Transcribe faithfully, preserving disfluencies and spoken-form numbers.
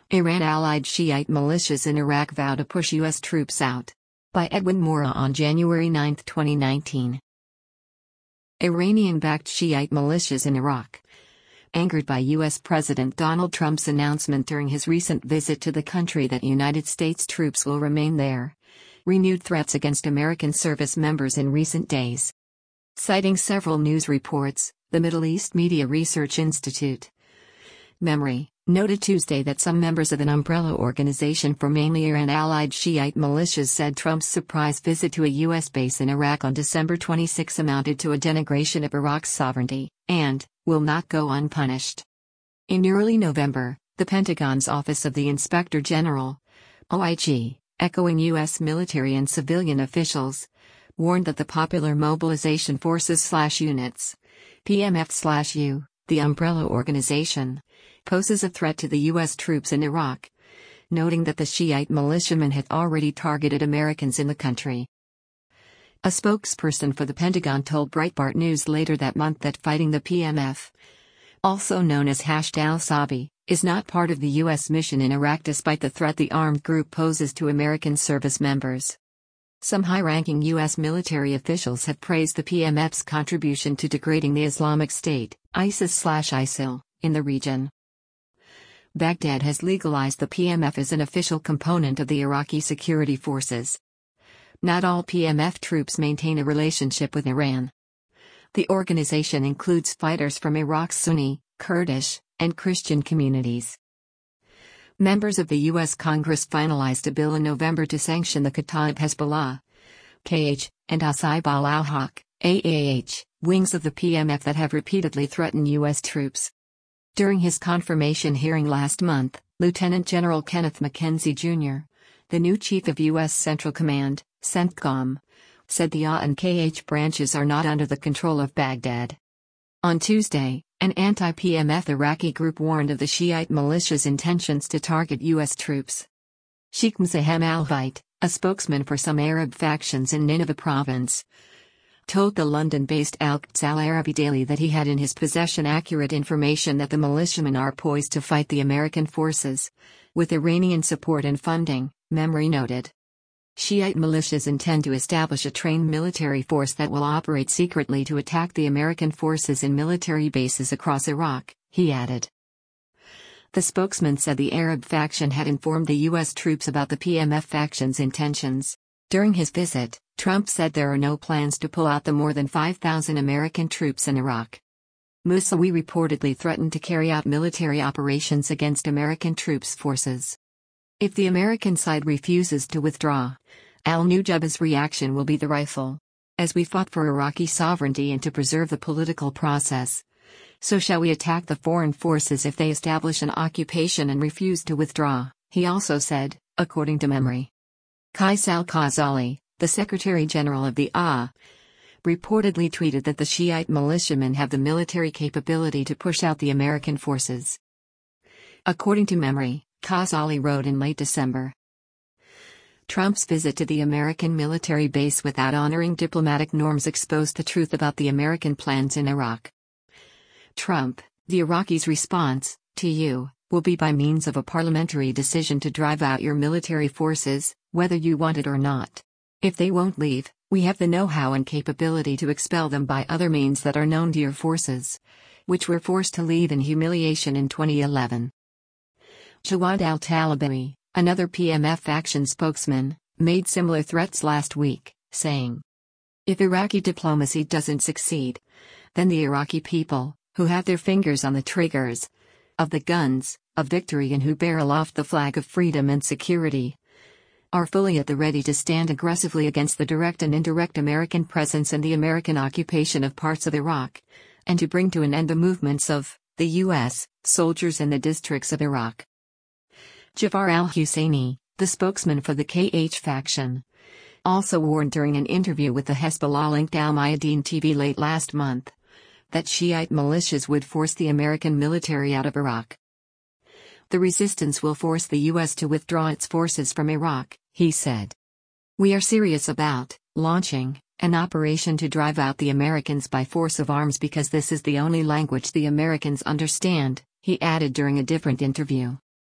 Iran-allied Shiite militias in Iraq vow to push U S troops out. By Edwin Mora on January ninth, twenty nineteen. Iranian-backed Shiite militias in Iraq. Angered by U S President Donald Trump's announcement during his recent visit to the country that United States troops will remain there, renewed threats against American service members in recent days. Citing several news reports, the Middle East Media Research Institute Memory noted Tuesday that some members of an umbrella organization for mainly Iran-allied Shiite militias said Trump's surprise visit to a U S base in Iraq on December twenty-sixth amounted to a denigration of Iraq's sovereignty, and will not go unpunished. In early November, the Pentagon's Office of the Inspector General, O I G, echoing U S military and civilian officials, warned that the Popular Mobilization Forces/Units, P M F/U, the umbrella organization, poses a threat to the U S troops in Iraq, noting that the Shiite militiamen had already targeted Americans in the country. A spokesperson for the Pentagon told Breitbart News later that month that fighting the P M F, also known as Hashd al-Shaabi, is not part of the U S mission in Iraq despite the threat the armed group poses to American service members. Some high-ranking U S military officials have praised the P M F's contribution to degrading the Islamic State, ISIS/ISIL, in the region. Baghdad has legalized the P M F as an official component of the Iraqi security forces. Not all P M F troops maintain a relationship with Iran. The organization includes fighters from Iraq's Sunni, Kurdish, and Christian communities. Members of the U S Congress finalized a bill in November to sanction the Kataib Hezbollah, K H, and Asayb al-Haq, A A H, wings of the P M F that have repeatedly threatened U S troops. During his confirmation hearing last month, Lieutenant General Kenneth McKenzie Junior, the new chief of U S Central Command, CENTCOM, said the A and K H branches are not under the control of Baghdad. On Tuesday, an anti-P M F Iraqi group warned of the Shiite militia's intentions to target U S troops. Sheikh Mzahem al-Vait, a spokesman for some Arab factions in Nineveh province, told the London-based Al-Quds Al-Arabi Daily that he had in his possession accurate information that the militiamen are poised to fight the American forces, with Iranian support and funding, Memory noted. Shiite militias intend to establish a trained military force that will operate secretly to attack the American forces in military bases across Iraq, he added. The spokesman said the Arab faction had informed the U S troops about the P M F faction's intentions. During his visit, Trump said there are no plans to pull out the more than five thousand American troops in Iraq. Moussaoui reportedly threatened to carry out military operations against American troops' forces. If the American side refuses to withdraw, al-Nujab's reaction will be the rifle. As we fought for Iraqi sovereignty and to preserve the political process, so shall we attack the foreign forces if they establish an occupation and refuse to withdraw, he also said, according to Memory. Qais al-Khazali, the Secretary General of the A A, reportedly tweeted that the Shiite militiamen have the military capability to push out the American forces. According to Memory, Khazali wrote in late December. Trump's visit to the American military base without honoring diplomatic norms exposed the truth about the American plans in Iraq. Trump, the Iraqis' response, to you, will be by means of a parliamentary decision to drive out your military forces, whether you want it or not. If they won't leave, we have the know-how and capability to expel them by other means that are known to your forces, which were forced to leave in humiliation in twenty eleven. Jawad al-Talibawi, another P M F faction spokesman, made similar threats last week, saying, if Iraqi diplomacy doesn't succeed, then the Iraqi people, who have their fingers on the triggers of the guns of victory and who bear aloft the flag of freedom and security, are fully at the ready to stand aggressively against the direct and indirect American presence and the American occupation of parts of Iraq, and to bring to an end the movements of the U S soldiers in the districts of Iraq. Jafar al-Husseini, the spokesman for the K H faction, also warned during an interview with the Hezbollah-linked Al-Mayadeen T V late last month that Shiite militias would force the American military out of Iraq. The resistance will force the U S to withdraw its forces from Iraq, he said. We are serious about launching an operation to drive out the Americans by force of arms because this is the only language the Americans understand, he added during a different interview.